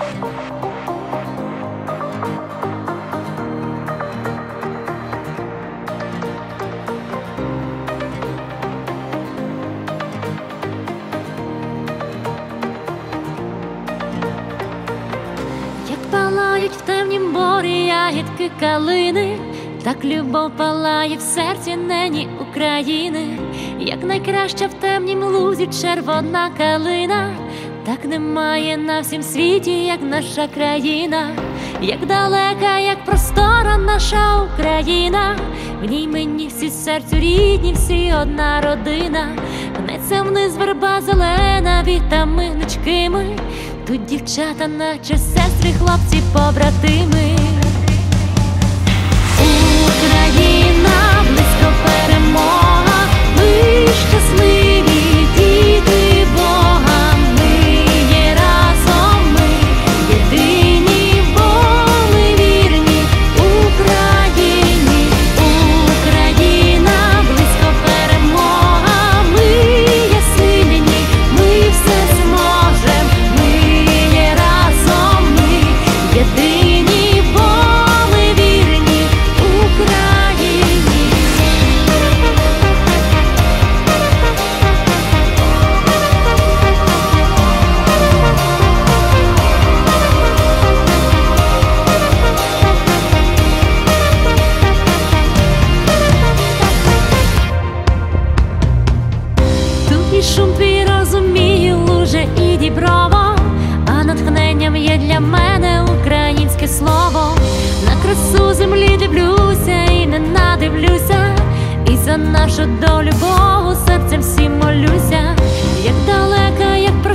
Палають в темнім борі ягідки калини, так любов палає в серці нині України. Як найкраща в темнім лузі червона калина, так немає на всім світі, як наша країна. Як далека, як простора наша Україна, в ній мені всі серцю рідні, всі одна родина. Гнеться вниз верба зелена, вітаминочки ми, тут дівчата, наче сестри, хлопці, побратими. Україна, близько перемога, ми щасливі діти Бога. Ми є разом, ми єдині, бо ми вірні Україні. Україна, близько перемога, ми є сильні, ми все зможем. Ми є разом, ми єдині, бо ми вірні Україні. Тут і шум твій розумію, луже і діброво, а натхненням є для мене українське слово. На красу землі дивлюся і не надивлюся, і за нашу долю Богу серцем всім молюся. Як далека, як